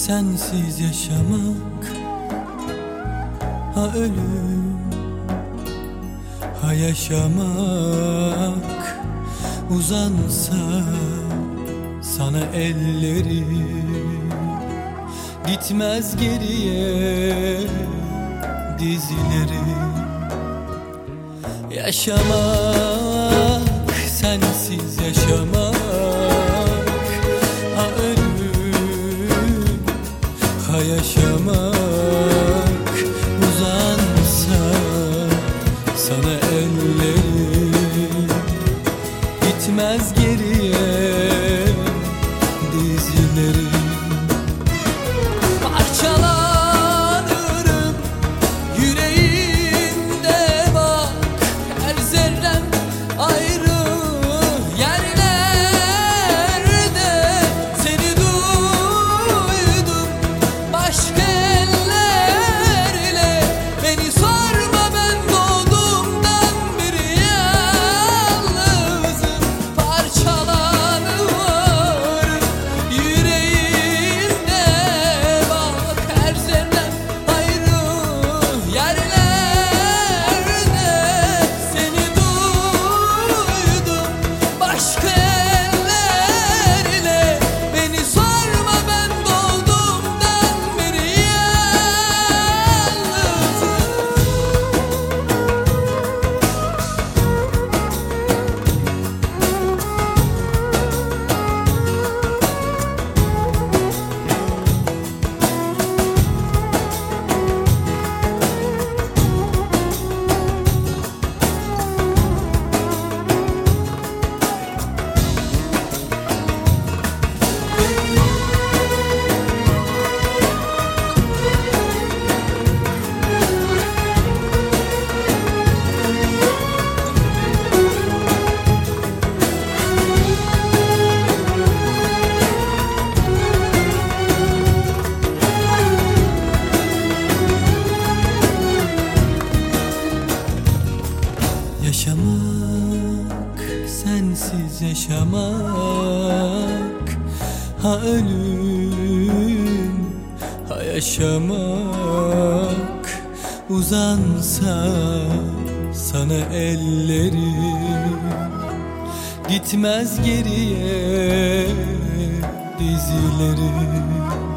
sensiz yaşamak, ha ölüm, ha yaşamak. Uzansa sana ellerim, gitmez geriye dizlerim. Yaşamak, sensiz yaşamak, ha ölüm, ha yaşamak. Uzansa sana ellerim, gitmez geriye dizlerim. Parçalanırım yüreğimde, bak her zerrem ayrı yerlerde. Seni duydum başka ellerle, beni sorma ben doğduğumdan beri yalnızım. Parçalanırım yüreğimde, bak her zerrem ayrı yerlerde. Seni duydum başka ellerle, beni sorma ben doğduğumdan beri yalnızım. Yaşamak, sensiz yaşamak, ha ölüm, ha yaşamak. Uzansa sana ellerim, gitmez geriye dizlerim.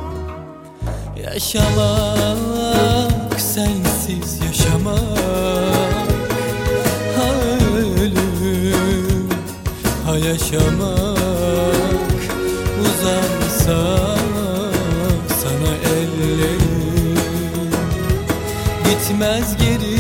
Yaşamak, sensiz yaşamak, ha ölüm, ha yaşamak. Uzansa sana ellerim, gitmez geri